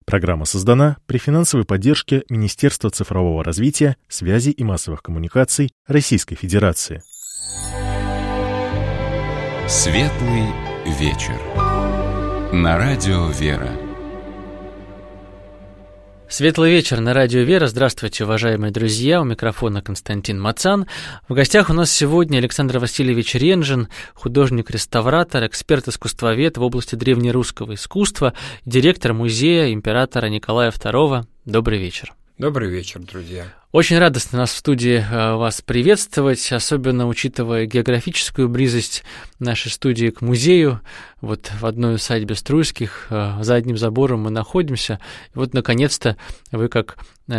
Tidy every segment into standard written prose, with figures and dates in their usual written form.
Программа создана при финансовой поддержке Министерства цифрового развития, связи и массовых коммуникаций Российской Федерации. Светлый вечер. На радио «Вера». Светлый вечер на радио «Вера». Здравствуйте, уважаемые друзья. У микрофона Константин Мацан. В гостях у нас сегодня Александр Васильевич Ренжин, художник-реставратор, эксперт-искусствовед в области древнерусского искусства, директор музея императора Николая II. Добрый вечер. Добрый вечер, друзья. Очень радостно нас в студии вас приветствовать, особенно учитывая географическую близость нашей студии к музею. Вот в одной усадьбе Струйских, за одним забором мы находимся. И вот, наконец-то, вы, как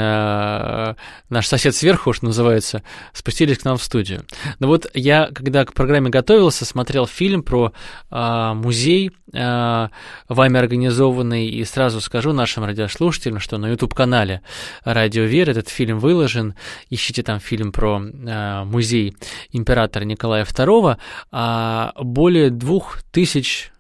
наш сосед сверху, что называется, спустились к нам в студию. Но вот я, когда к программе готовился, смотрел фильм про музей, вами организованный, и сразу скажу нашим радиослушателям, что на YouTube-канале «Радио Вера» этот фильм выложен. Ищите там фильм про музей императора Николая II. Более 2000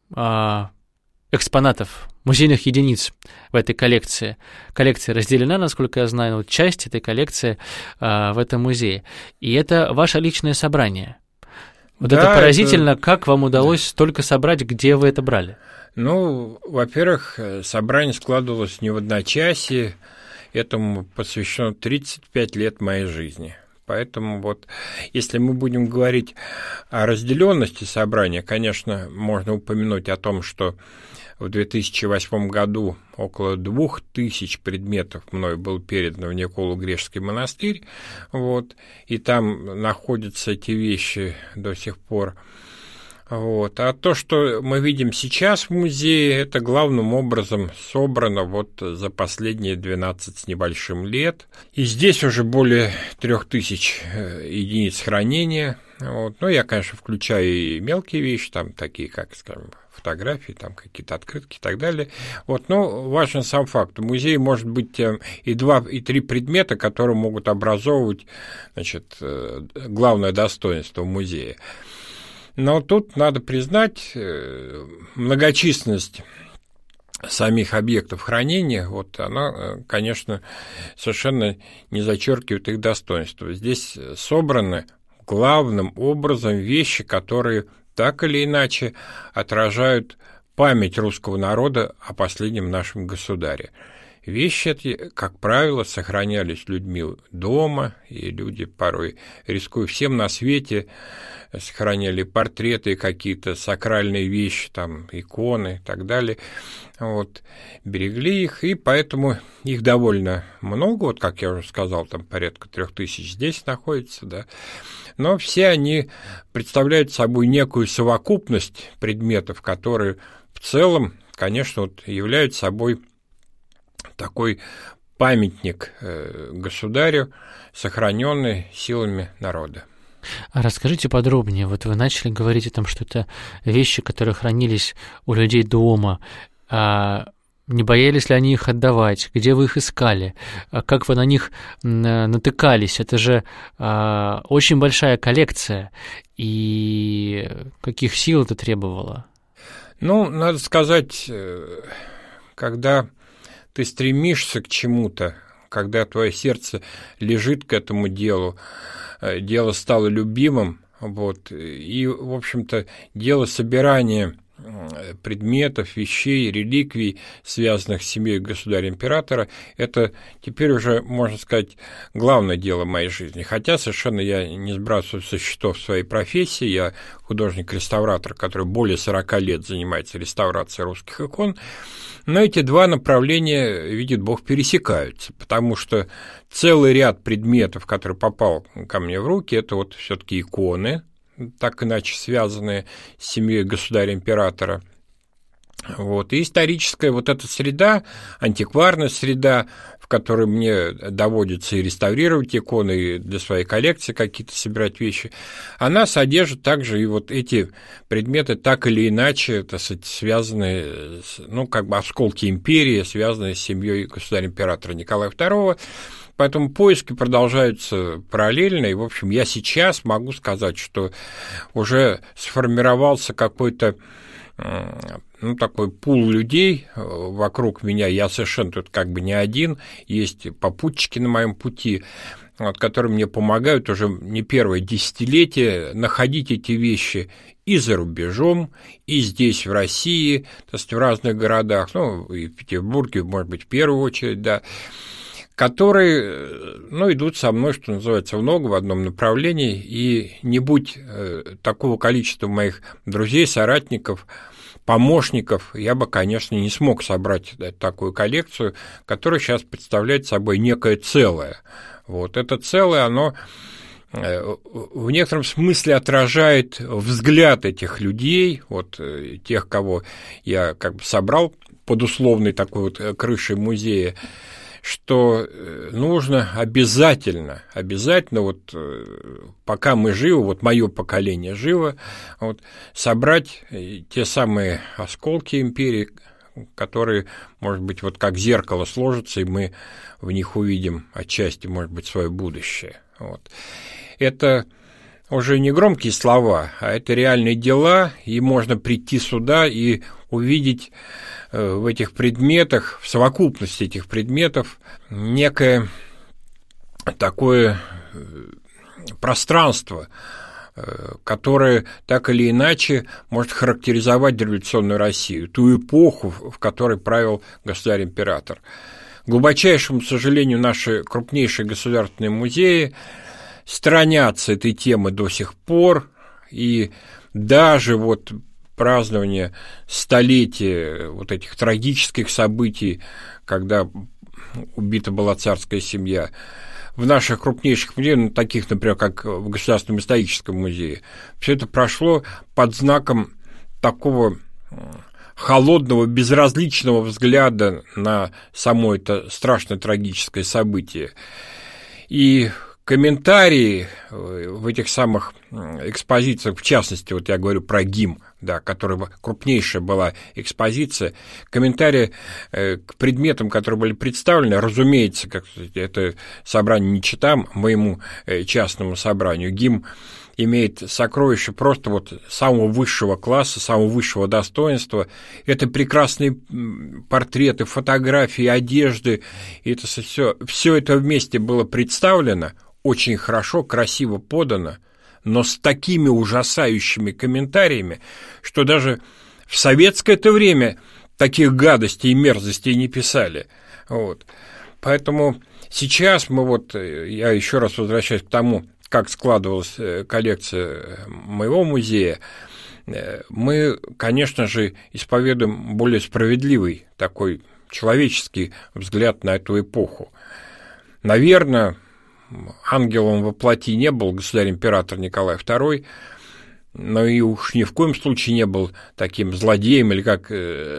экспонатов, музейных единиц в этой коллекции. Коллекция разделена, насколько я знаю, вот часть этой коллекции в этом музее. И это ваше личное собрание. Вот да, это поразительно, как вам удалось столько собрать, где вы это брали? Ну, во-первых, собрание складывалось не в одночасье, этому посвящено 35 лет моей жизни. Поэтому вот, если мы будем говорить о разделенности собрания, конечно, можно упомянуть о том, что в 2008 году около 2000 предметов мною было передано в Николо-Грешский монастырь, вот, и там находятся эти вещи до сих пор. Вот. А то, что мы видим сейчас в музее, это главным образом собрано вот за последние 12 с небольшим лет. И здесь уже более 3000 единиц хранения. Вот. Ну, я, конечно, включаю и мелкие вещи, там такие, как, скажем, фотографии, там какие-то открытки и так далее. Вот. Но важен сам факт. В музее может быть и 2, и 3 предмета, которые могут образовывать, значит, главное достоинство музея. Но тут надо признать многочисленность самих объектов хранения, вот она, конечно, совершенно не зачеркивает их достоинство. Здесь собраны главным образом вещи, которые так или иначе отражают память русского народа о последнем нашем государе. Вещи эти, как правило, сохранялись людьми дома, и люди порой, рискуя всем на свете, сохраняли портреты, какие-то сакральные вещи, там, иконы и так далее, вот, берегли их, и поэтому их довольно много, вот, как я уже сказал, там порядка 3000 здесь находится, да, но все они представляют собой некую совокупность предметов, которые в целом, конечно, вот, являются собой такой памятник государю, сохраненный силами народа. А расскажите подробнее. Вот вы начали говорить о том, что это вещи, которые хранились у людей дома. Не боялись ли они их отдавать? Где вы их искали? Как вы на них натыкались? Это же очень большая коллекция. И каких сил это требовало? Ну, надо сказать, когда ты стремишься к чему-то, когда твое сердце лежит к этому делу, дело стало любимым, вот, и, в общем-то, дело собирания предметов, вещей, реликвий, связанных с семьей государя-императора, это теперь уже, можно сказать, главное дело моей жизни. Хотя совершенно я не сбрасываю со счетов своей профессии, я художник-реставратор, который более 40 лет занимается реставрацией русских икон, но эти два направления, видит Бог, пересекаются, потому что целый ряд предметов, который попал ко мне в руки, это вот все-таки иконы, так иначе связанные с семьей государя-императора. Вот. И историческая вот эта среда, антикварная среда, в которой мне доводится и реставрировать иконы, и для своей коллекции какие-то собирать вещи, она содержит также и вот эти предметы, так или иначе, так сказать, связанные, ну, как бы осколки империи, связанные с семьей государя-императора Николая II. Поэтому поиски продолжаются параллельно, и, в общем, я сейчас могу сказать, что уже сформировался какой-то такой пул людей вокруг меня, я совершенно тут как бы не один, есть попутчики на моем пути, которые мне помогают уже не первое десятилетие находить эти вещи и за рубежом, и здесь, в России, то есть в разных городах, и в Петербурге, может быть, в первую очередь, да, которые, идут со мной, что называется, в ногу, в одном направлении, и не будь такого количества моих друзей, соратников, помощников, я бы, конечно, не смог собрать такую коллекцию, которая сейчас представляет собой некое целое. Вот это целое, оно в некотором смысле отражает взгляд этих людей, тех, кого я как бы собрал под условной такой вот крышей музея, что нужно обязательно, пока мы живы, мое поколение живо, собрать те самые осколки империи, которые, может быть, как зеркало сложатся, и мы в них увидим отчасти, может быть, свое будущее. Это уже не громкие слова, а это реальные дела, и можно прийти сюда и увидеть в этих предметах, в совокупности этих предметов, некое такое пространство, которое так или иначе может характеризовать дореволюционную Россию, ту эпоху, в которой правил государь-император. К глубочайшему сожалению, наши крупнейшие государственные музеи сторонятся этой темы до сих пор, и даже празднование столетия этих трагических событий, когда убита была царская семья, в наших крупнейших музеях, таких, например, как в Государственном историческом музее, все это прошло под знаком такого холодного, безразличного взгляда на само это страшное трагическое событие. И комментарии в этих самых экспозициях, в частности, я говорю про ГИМ, да, которая крупнейшая была экспозиция, комментарии к предметам, которые были представлены, разумеется, это собрание не читам моему частному собранию, ГИМ имеет сокровища просто самого высшего класса, самого высшего достоинства. Это прекрасные портреты, фотографии, одежды. И это все это вместе было представлено, очень хорошо, красиво подано, но с такими ужасающими комментариями, что даже в советское-то время таких гадостей и мерзостей не писали. Поэтому сейчас я еще раз возвращаюсь к тому, как складывалась коллекция моего музея, мы, конечно же, исповедуем более справедливый такой человеческий взгляд на эту эпоху. Наверное, ангелом во плоти не был государь-император Николай II, но и уж ни в коем случае не был таким злодеем или как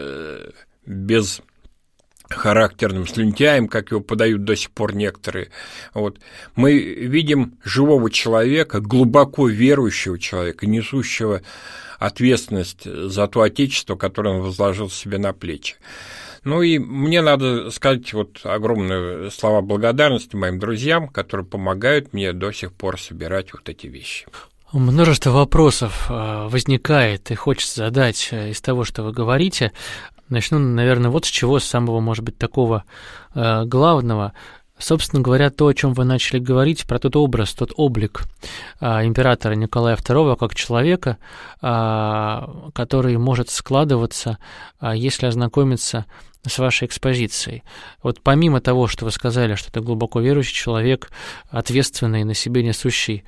безхарактерным слюнтяем, как его подают до сих пор некоторые. Мы видим живого человека, глубоко верующего человека, несущего ответственность за то отечество, которое он возложил себе на плечи. И мне надо сказать огромные слова благодарности моим друзьям, которые помогают мне до сих пор собирать эти вещи. Множество вопросов возникает и хочется задать из того, что вы говорите. Начну, наверное, с чего, с самого, может быть, такого главного. Собственно говоря, то, о чем вы начали говорить, про тот образ, тот облик императора Николая II как человека, который может складываться, если ознакомиться с вашей экспозицией. Помимо того, что вы сказали, что это глубоко верующий человек, ответственный, на себе несущий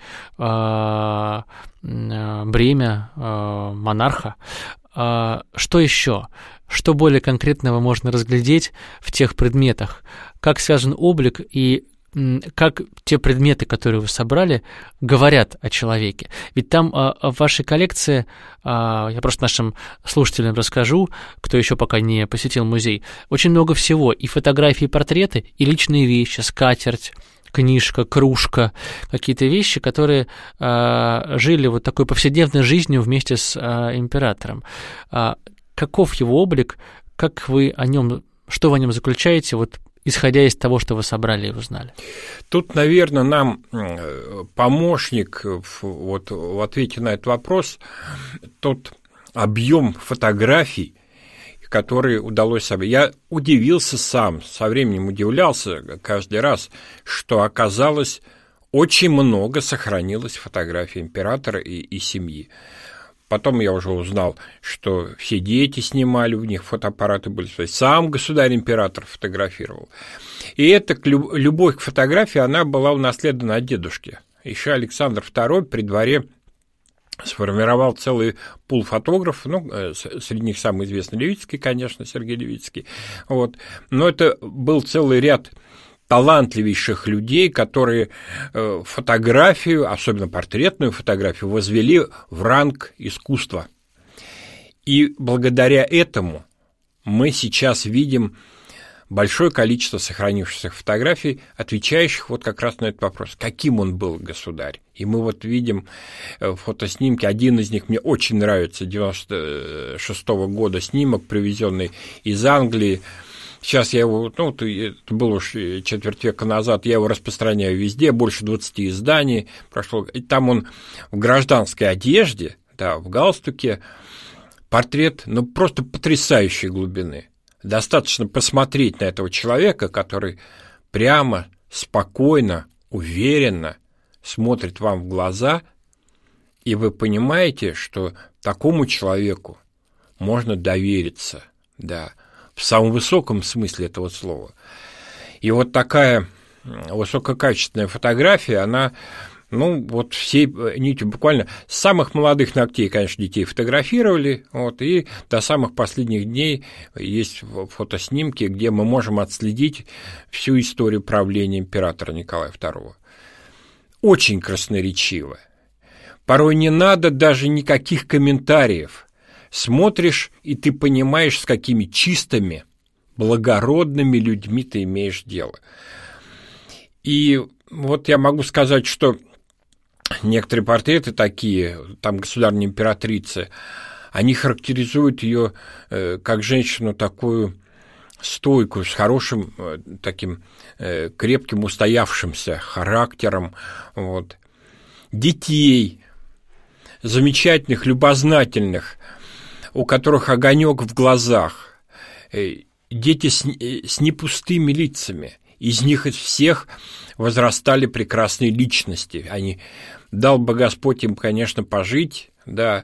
бремя монарха, что еще? Что более конкретного можно разглядеть в тех предметах? Как связан облик и как те предметы, которые вы собрали, говорят о человеке? Ведь там в вашей коллекции, я просто нашим слушателям расскажу, кто еще пока не посетил музей, очень много всего, и фотографии, и портреты, и личные вещи, скатерть, книжка, кружка, какие-то вещи, которые жили такой повседневной жизнью вместе с императором. Каков его облик, как вы о нем, что вы о нем заключаете, исходя из того, что вы собрали и узнали? Тут, наверное, нам помощник в ответе на этот вопрос тот объем фотографий, которые удалось собрать. Я удивился сам, со временем удивлялся каждый раз, что оказалось, очень много сохранилось фотографий императора и семьи. Потом я уже узнал, что все дети снимали, у них фотоаппараты были, то есть сам государь-император фотографировал. И эта любовь к фотографии, она была унаследована от дедушки. Еще Александр II при дворе сформировал целый пул фотографов, среди них самый известный Левицкий, конечно, Сергей Левицкий, вот. Но это был целый ряд талантливейших людей, которые фотографию, особенно портретную фотографию, возвели в ранг искусства. И благодаря этому мы сейчас видим большое количество сохранившихся фотографий, отвечающих вот как раз на этот вопрос, каким он был государь. И мы вот видим фотоснимки, один из них мне очень нравится, 96-го года снимок, привезенный из Англии. Сейчас я его, это было уж четверть века назад, я его распространяю везде, больше 20 изданий прошло. И там он в гражданской одежде, да, в галстуке, портрет, просто потрясающей глубины. Достаточно посмотреть на этого человека, который прямо, спокойно, уверенно смотрит вам в глаза, и вы понимаете, что такому человеку можно довериться, да, в самом высоком смысле этого слова. И вот такая высококачественная фотография, она, всей нитью буквально с самых молодых ногтей, конечно, детей фотографировали, и до самых последних дней есть фотоснимки, где мы можем отследить всю историю правления императора Николая II. Очень красноречиво. Порой не надо даже никаких комментариев. Смотришь, и ты понимаешь, с какими чистыми, благородными людьми ты имеешь дело. И вот я могу сказать, что некоторые портреты такие, там государственной императрицы, они характеризуют ее как женщину такую стойкую, с хорошим таким крепким, устоявшимся характером. Вот. Детей, замечательных, любознательных, у которых огонек в глазах, дети с непустыми лицами, из них из всех возрастали прекрасные личности. Дал бы Господь им, конечно, пожить, да,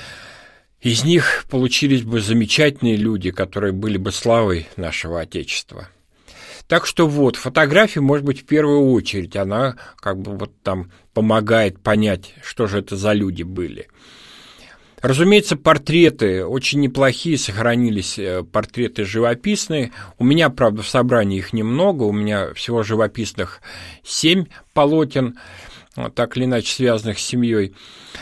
из них получились бы замечательные люди, которые были бы славой нашего Отечества. Так что фотография, может быть, в первую очередь, она там помогает понять, что же это за люди были. Разумеется, портреты очень неплохие, сохранились портреты живописные. У меня, правда, в собрании их немного, у меня всего живописных 7 полотен, так или иначе связанных с семьей.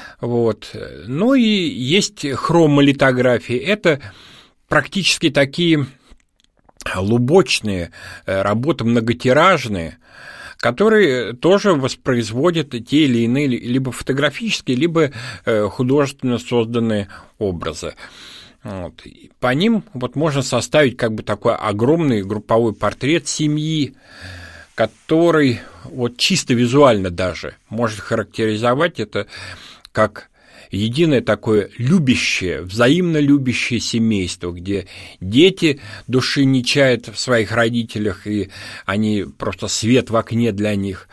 Ну и есть хромолитографии. Это практически такие лубочные работы, многотиражные, которые тоже воспроизводят те или иные либо фотографические, либо художественно созданные образы. По ним можно составить такой огромный групповой портрет семьи, который чисто визуально даже может характеризовать это как единое такое любящее, взаимно любящее семейство, где дети души не чают в своих родителях, и они просто свет в окне для них.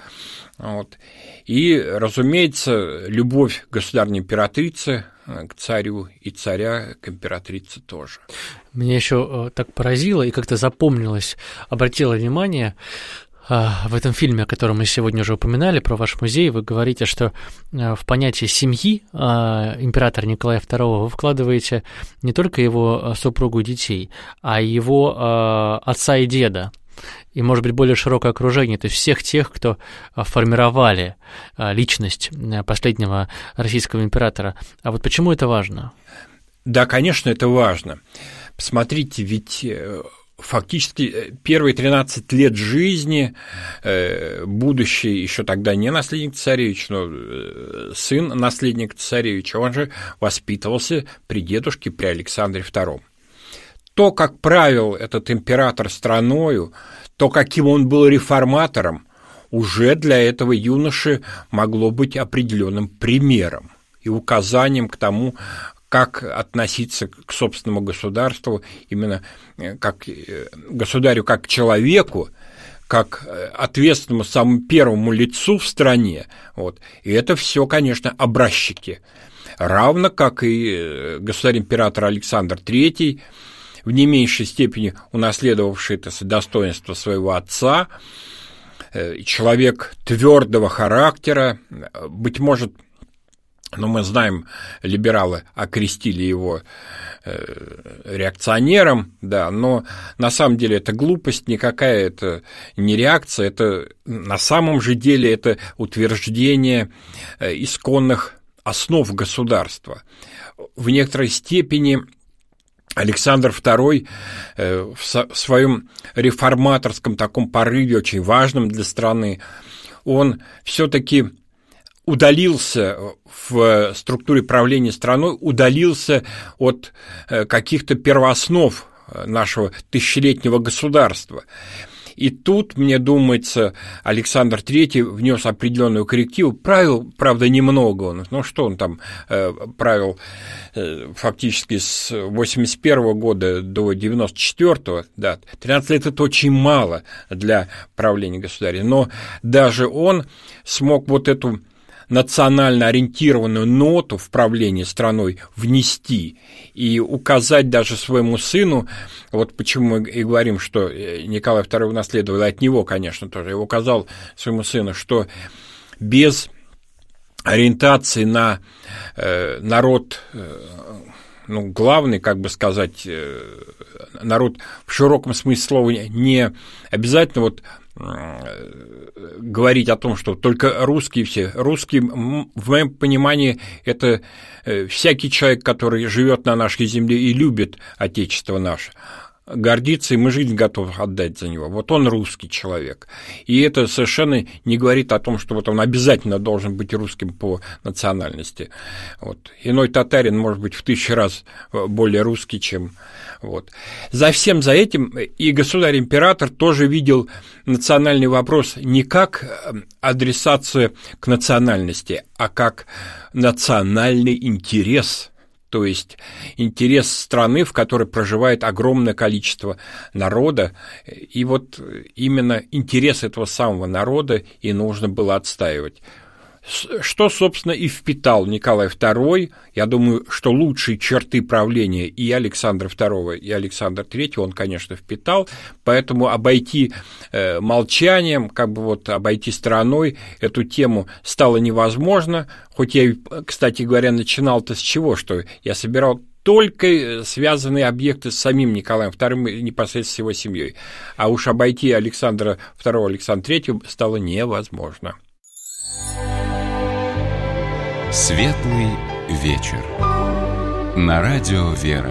И, разумеется, любовь государственной императрицы к царю и царя к императрице тоже. Меня еще так поразило и как-то запомнилось, обратило внимание. В этом фильме, о котором мы сегодня уже упоминали, про ваш музей, вы говорите, что в понятие семьи императора Николая II вы вкладываете не только его супругу и детей, а его отца и деда, и, может быть, более широкое окружение, то есть всех тех, кто формировали личность последнего российского императора. А почему это важно? Да, конечно, это важно. Посмотрите, ведь фактически первые 13 лет жизни будущий, еще тогда не наследник царевича, но сын наследника царевича, он же воспитывался при дедушке, при Александре II. То, как правил этот император страною, то, каким он был реформатором, уже для этого юноши могло быть определенным примером и указанием к тому, как относиться к собственному государству, именно как государю, как к человеку, как ответственному самому первому лицу в стране. Вот. И это все, конечно, образчики. Равно как и государь-император Александр III, в не меньшей степени унаследовавший это достоинство своего отца, человек твердого характера, быть может, мы знаем, либералы окрестили его реакционером, да, но на самом деле это глупость, никакая это не реакция, это на самом же деле это утверждение исконных основ государства. В некоторой степени Александр II в своем реформаторском таком порыве, очень важном для страны, он все-таки удалился в структуре правления страной, удалился от каких-то первооснов нашего тысячелетнего государства. И тут, мне думается, Александр III внес определенную коррективу. Правил, правда, немного он. Ну, что он там правил фактически с 81 года до 94-го. Да, 13 лет – это очень мало для правления государя. Но даже он смог вот эту национально ориентированную ноту в правлении страной внести и указать даже своему сыну, вот почему мы и говорим, что Николай II унаследовал от него, конечно, тоже, и указал своему сыну, что без ориентации на народ, главный, как бы сказать, народ в широком смысле слова, не обязательно вот говорить о том, что только русские все. Русские, в моем понимании, это всякий человек, который живет на нашей земле и любит Отечество наше, гордится, и мы жизнь готовы отдать за него. Вот он русский человек. И это совершенно не говорит о том, что вот он обязательно должен быть русским по национальности. Вот. Иной татарин может быть в 1000 раз более русский, чем... Вот. За всем за этим и государь-император тоже видел национальный вопрос не как адресацию к национальности, а как национальный интерес, то есть интерес страны, в которой проживает огромное количество народа, и вот именно интерес этого самого народа и нужно было отстаивать. Что, собственно, и впитал Николай II. Я думаю, что лучшие черты правления и Александра II, и Александра III он, конечно, впитал, поэтому обойти молчанием, как бы вот обойти стороной эту тему стало невозможно, хоть я, кстати говоря, начинал-то с чего, что я собирал только связанные объекты с самим Николаем II и непосредственно с его семьей, а уж обойти Александра II, Александра III стало невозможно. Светлый вечер. На радио «Вера».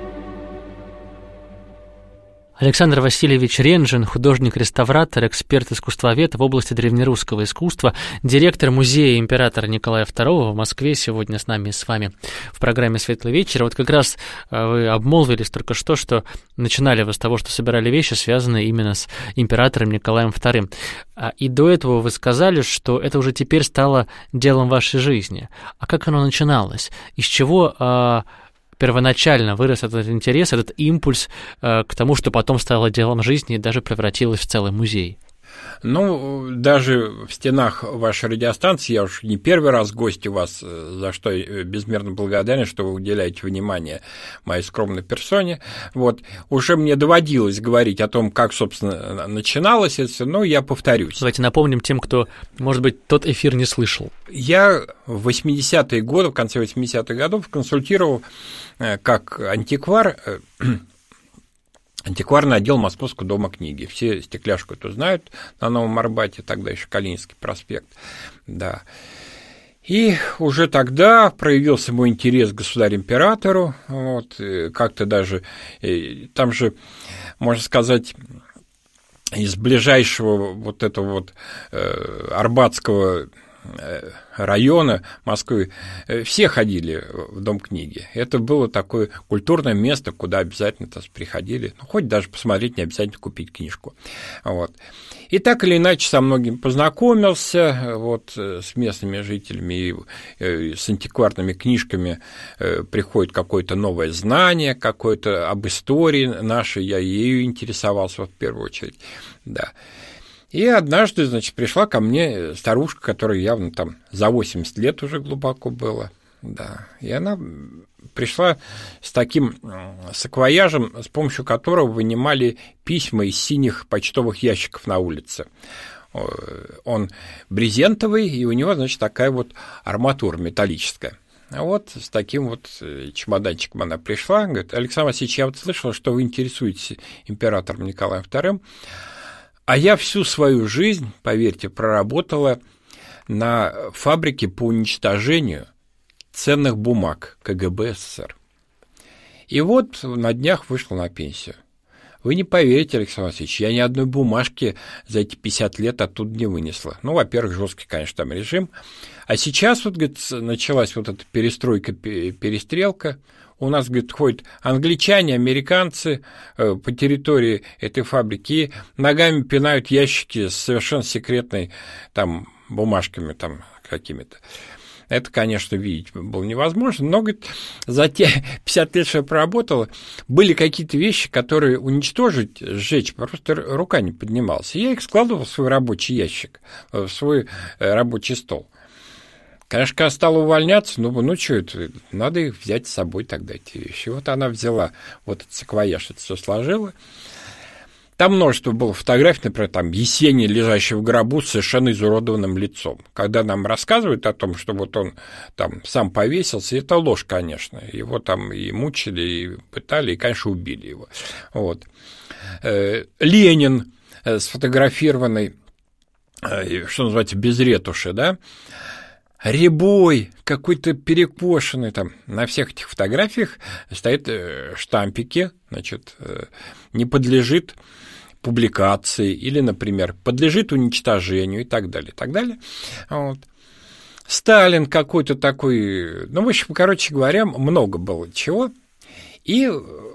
Александр Васильевич Ренжин, художник-реставратор, эксперт-искусствовед в области древнерусского искусства, директор музея императора Николая II в Москве, сегодня с нами и с вами в программе «Светлый вечер». Вот как раз вы обмолвились только что начинали вы с того, что собирали вещи, связанные именно с императором Николаем II. И до этого вы сказали, что это уже теперь стало делом вашей жизни. А как оно начиналось? Из чего первоначально вырос этот интерес, этот импульс к тому, что потом стало делом жизни и даже превратилось в целый музей? Ну, даже в стенах вашей радиостанции, я уж не первый раз гость у вас, за что я безмерно благодарен, что вы уделяете внимание моей скромной персоне. Вот. Уже мне доводилось говорить о том, как, собственно, начиналось это все, но я повторюсь. Давайте напомним тем, кто, может быть, тот эфир не слышал. Я в 80-е годы, в конце 80-х годов консультировал как антиквар антикварный отдел Московского дома книги. Все Стекляшку это знают на Новом Арбате, тогда еще Калининский проспект. Да. И уже тогда проявился мой интерес к государю-императору. Вот, как-то даже там же, можно сказать, из ближайшего вот этого вот арбатского района Москвы, все ходили в Дом книги. Это было такое культурное место, куда обязательно приходили, ну, хоть даже посмотреть, не обязательно купить книжку. Вот. И так или иначе со многими познакомился, вот, с местными жителями, и с антикварными книжками приходит какое-то новое знание, какое-то об истории нашей, я ею интересовался вот, в первую очередь, да. И однажды, значит, пришла ко мне старушка, которая явно там за 80 лет уже глубоко была, да, и она пришла с таким саквояжем, с помощью которого вынимали письма из синих почтовых ящиков на улице. Он брезентовый, и у него, значит, такая вот арматура металлическая. А вот с таким вот чемоданчиком она пришла, говорит: Александр Васильевич, я вот слышала, что вы интересуетесь императором Николаем II, а я всю свою жизнь, поверьте, проработала на фабрике по уничтожению ценных бумаг КГБ СССР. И вот на днях вышла на пенсию. Вы не поверите, Александр Васильевич, я ни одной бумажки за эти 50 лет оттуда не вынесла. Ну, во-первых, жесткий, конечно, там режим. А сейчас вот, говорит, началась вот эта перестройка, перестрелка. У нас, говорит, ходят англичане, американцы по территории этой фабрики и ногами пинают ящики с совершенно секретной там бумажками там какими-то. Это, конечно, видеть было невозможно, но, говорит, за те 50 лет, что я проработала, были какие-то вещи, которые уничтожить, сжечь, просто рука не поднималась. И я их складывал в свой рабочий ящик, в свой рабочий стол. Конечно, когда стала увольняться, ну что это, надо их взять с собой тогда, эти вещи. Вот она взяла вот этот саквояж, это все сложила. Там множество было фотографий, например, там Есенин, лежащий в гробу с совершенно изуродованным лицом. Когда нам рассказывают о том, что вот он там сам повесился, это ложь, конечно. Его там и мучили, и пытали, и, конечно, убили его. Вот. Ленин сфотографированный, что называется, без ретуши, да, рябой, какой-то перекошенный там. На всех этих фотографиях стоят штампики, значит, не подлежит публикации или, например, подлежит уничтожению и так далее, и так далее. Вот. Сталин какой-то такой, ну, в общем, короче говоря, много было чего. И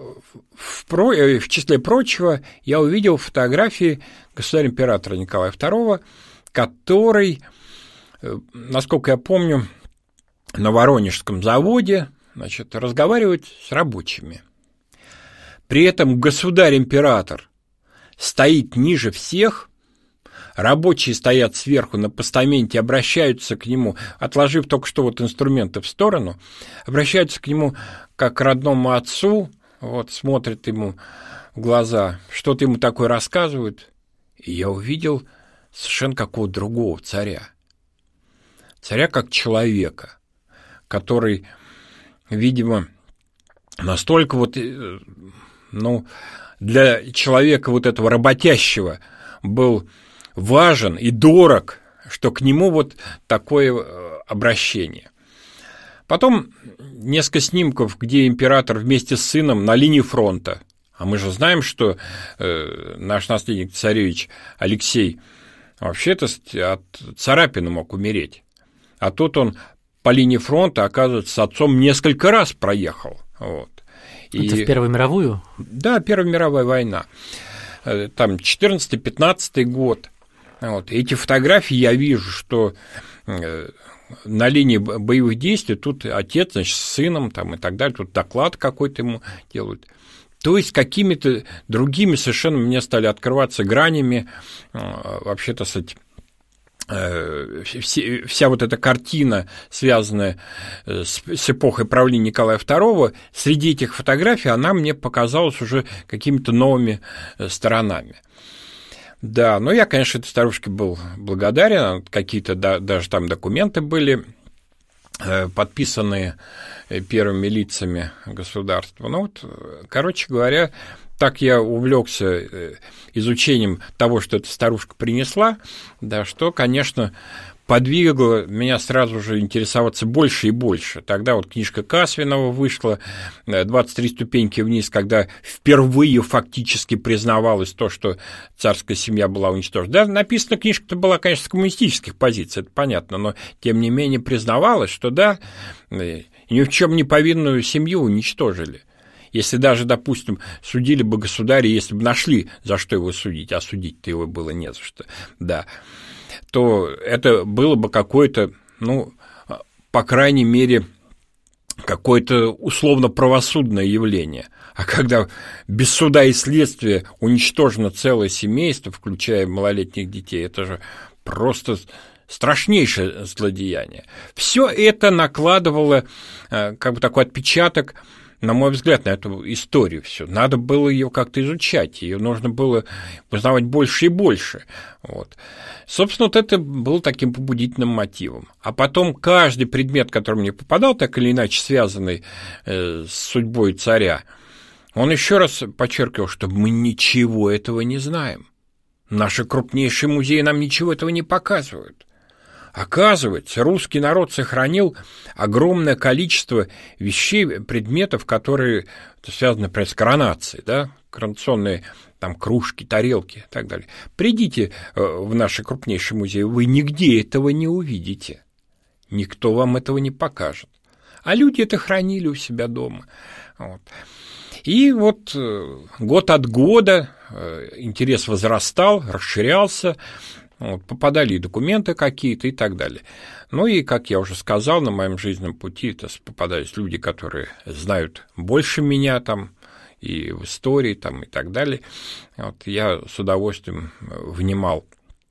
в числе прочего я увидел фотографии государя-императора Николая II, который, насколько я помню, на Воронежском заводе, значит, разговаривает с рабочими. При этом государь-император стоит ниже всех, рабочие стоят сверху на постаменте, обращаются к нему, отложив только что вот инструменты в сторону, обращаются к нему как к родному отцу, вот, смотрят ему в глаза, что-то ему такое рассказывают, и я увидел совершенно какого-то другого царя. Царя как человека, который, видимо, настолько вот, ну, для человека вот этого работящего был важен и дорог, что к нему вот такое обращение. Потом несколько снимков, где император вместе с сыном на линии фронта. А мы же знаем, что наш наследник царевич Алексей вообще-то от царапины мог умереть. А тут он по линии фронта, оказывается, с отцом несколько раз проехал. Вот. Это в Первую мировую? Да, Первая мировая война. Там 14-15 год. Вот. Эти фотографии я вижу, что на линии боевых действий тут отец, значит, с сыном там, и так далее, тут доклад какой-то ему делают. То есть какими-то другими совершенно мне стали открываться гранями, вообще-то, вся вот эта картина, связанная с эпохой правления Николая II, среди этих фотографий она мне показалась уже какими-то новыми сторонами. Да, но я, конечно, этой старушке был благодарен, какие-то даже там документы были, подписанные первыми лицами государства. Ну вот, короче говоря, так я увлекся изучением того, что эта старушка принесла, да, что, конечно, подвигло меня сразу же интересоваться больше и больше. Тогда вот книжка Касвинова вышла «23 ступеньки вниз», когда впервые фактически признавалось то, что царская семья была уничтожена. Да, написана книжка-то была, конечно, с коммунистических позиций, это понятно, но тем не менее признавалось, что да, ни в чем не повинную семью уничтожили. Если даже, допустим, судили бы государя, если бы нашли, за что его судить, а судить-то его было не за что, да, то это было бы какое-то, ну, по крайней мере, какое-то условно-правосудное явление. А когда без суда и следствия уничтожено целое семейство, включая малолетних детей, это же просто страшнейшее злодеяние. Все это накладывало как бы такой отпечаток, на мой взгляд, на эту историю все. Надо было ее как-то изучать, ее нужно было узнавать больше и больше. Вот. Собственно, вот это было таким побудительным мотивом. А потом каждый предмет, который мне попадал, так или иначе связанный с судьбой царя, он еще раз подчеркивал, что мы ничего этого не знаем. Наши крупнейшие музеи нам ничего этого не показывают. Оказывается, русский народ сохранил огромное количество вещей, предметов, которые связаны, например, с коронацией, да? Коронационные там кружки, тарелки и так далее. Придите в наши крупнейшие музеи, вы нигде этого не увидите. Никто вам этого не покажет. А люди это хранили у себя дома. Вот. И вот год от года интерес возрастал, расширялся. Вот, попадали и документы какие-то и так далее. Ну и, как я уже сказал, на моем жизненном пути попадались люди, которые знают больше меня там и в истории там, и так далее. Вот, я с удовольствием внимал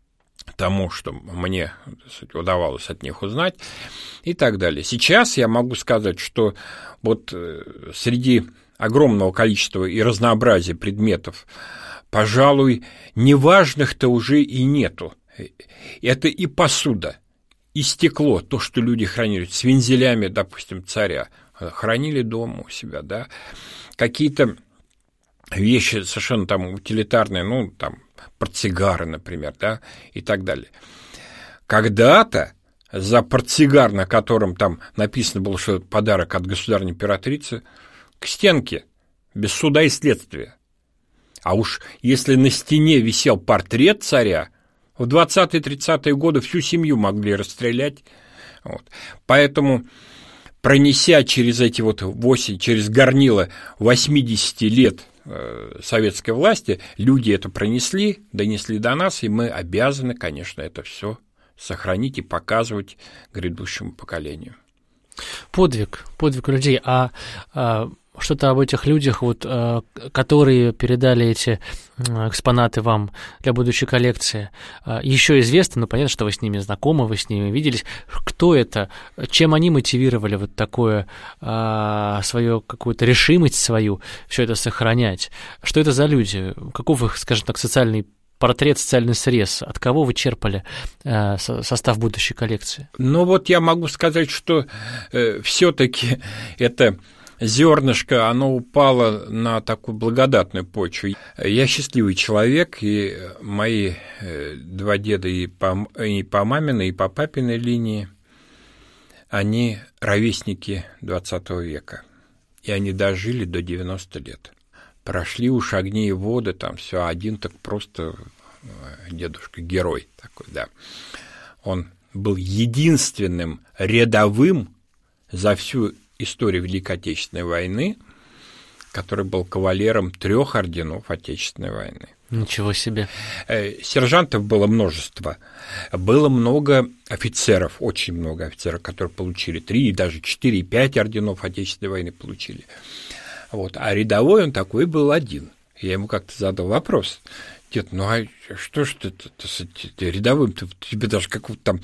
тому, что мне, кстати, удавалось от них узнать и так далее. Сейчас я могу сказать, что вот среди огромного количества и разнообразия предметов, пожалуй, неважных-то уже и нету. Это и посуда, и стекло, то, что люди хранили, с вензелями, допустим, царя, хранили дома у себя, да. Какие-то вещи совершенно там утилитарные, ну, там, портсигары, например, да, и так далее. Когда-то за портсигар, на котором там написано было, что подарок от государственной императрицы, к стенке, без суда и следствия. А уж если на стене висел портрет царя, в 20-30-е годы всю семью могли расстрелять. Вот. Поэтому, пронеся через эти вот 8, через горнило 80 лет советской власти, люди это пронесли, донесли до нас, и мы обязаны, конечно, это все сохранить и показывать грядущему поколению. Подвиг людей. А что-то об этих людях, вот, которые передали эти экспонаты вам для будущей коллекции, еще известно, ну, понятно, что вы с ними знакомы, вы с ними виделись. Кто это? Чем они мотивировали вот такое свою какую-то решимость свою все это сохранять? Что это за люди? Каков их, скажем так, социальный портрет, социальный срез? От кого вы черпали состав будущей коллекции? Ну, вот я могу сказать, что все-таки это зернышко, оно упало на такую благодатную почву. Я счастливый человек, и мои два деда и по маминой, и по папиной линии, они ровесники 20 века, и они дожили до 90 лет. Прошли уж огни и воды, там все, один так просто дедушка-герой такой, да. Он был единственным рядовым за всю историю Великой Отечественной войны, который был кавалером 3 орденов Отечественной войны. Ничего себе. Сержантов было множество. Было много офицеров, очень много офицеров, которые получили 3, даже 4, 5 орденов Отечественной войны получили. Вот. А рядовой он такой был один. Я ему как-то задал вопрос. Дед, ну а что ж ты рядовым-то, тебе даже какого-то там...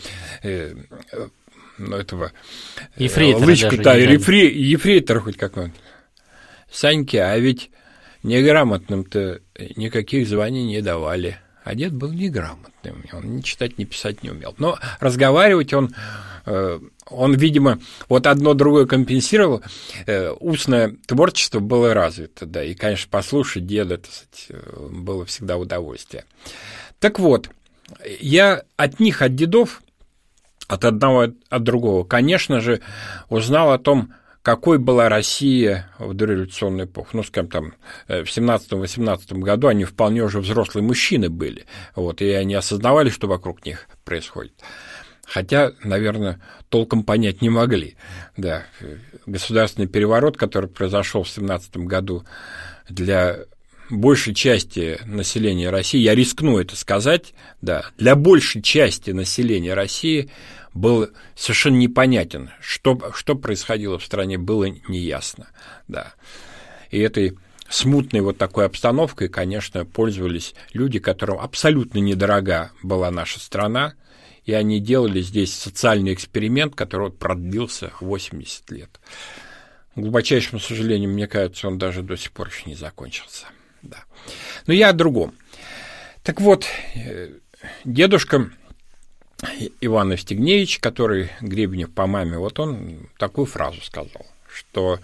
этого лычка, да, ефрейтор хоть какой-нибудь. Саньке, а ведь неграмотным-то никаких званий не давали. А дед был неграмотным, он ни читать, ни писать не умел. Но разговаривать он, видимо, вот одно другое компенсировал, устное творчество было развито, да, и, конечно, послушать деда, так сказать, было всегда удовольствие. Так вот, я от них, от дедов, от одного от другого. Конечно же, узнал о том, какой была Россия в дореволюционную эпоху. Ну, скажем, там, в 17-18 году они вполне уже взрослые мужчины были, вот, и они осознавали, что вокруг них происходит. Хотя, наверное, толком понять не могли. Да, государственный переворот, который произошел в 17 году для большей части населения России, я рискну это сказать, да, для большей части населения России был совершенно непонятен, что происходило в стране, было неясно, да. И этой смутной вот такой обстановкой, конечно, пользовались люди, которым абсолютно недорога была наша страна, и они делали здесь социальный эксперимент, который вот продлился 80 лет. К глубочайшему сожалению, мне кажется, он даже до сих пор еще не закончился. Да. Но я о другом. Так вот, дедушка Иван Евстигнеевич, который Гребенев по маме, вот он такую фразу сказал, что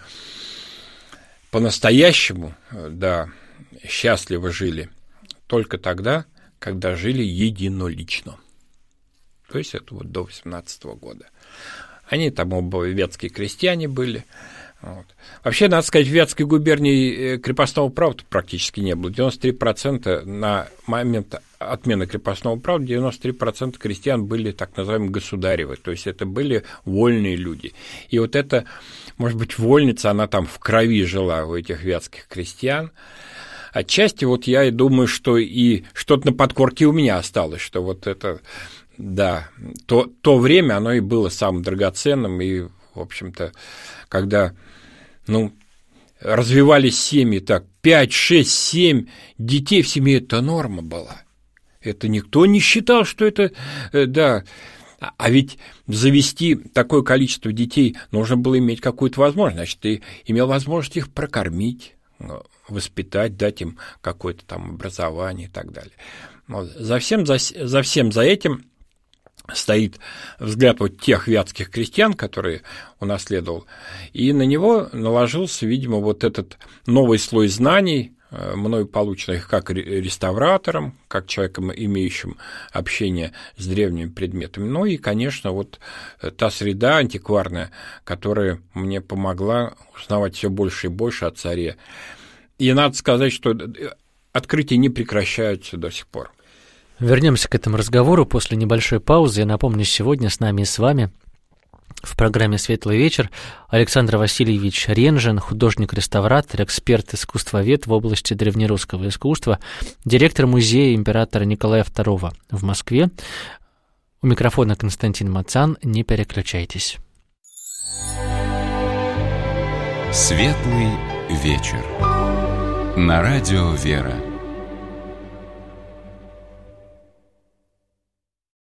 по-настоящему, да, счастливо жили только тогда, когда жили единолично. То есть это вот до 18 года. Они там оба вятские крестьяне были. Вот. Вообще, надо сказать, в Вятской губернии крепостного права практически не было. 93% на момент отмены крепостного права, 93% крестьян были так называемые государевы, то есть это были вольные люди. И вот эта, может быть, вольница, она там в крови жила у этих вятских крестьян. Отчасти вот я и думаю, что и что-то на подкорке у меня осталось, что вот это, да, то время, оно и было самым драгоценным, и, в общем-то, когда, ну, развивались семьи так, 5, 6, 7 детей в семье, это норма была. Это никто не считал, что это, да. А ведь завести такое количество детей нужно было иметь какую-то возможность. Значит, ты имел возможность их прокормить, воспитать, дать им какое-то там образование и так далее. За всем за этим стоит взгляд вот тех вятских крестьян, которые унаследовал, и на него наложился, видимо, вот этот новый слой знаний, мною полученных как реставратором, как человеком, имеющим общение с древними предметами. Ну и, конечно, вот та среда антикварная, которая мне помогла узнавать все больше и больше о царе. И надо сказать, что открытия не прекращаются до сих пор. Вернемся к этому разговору после небольшой паузы. Я напомню, сегодня с нами и с вами в программе «Светлый вечер» Александр Васильевич Ренжин, художник-реставратор, эксперт-искусствовед в области древнерусского искусства, директор музея императора Николая II в Москве. У микрофона Константин Мацан. Не переключайтесь. «Светлый вечер» на радио «Вера».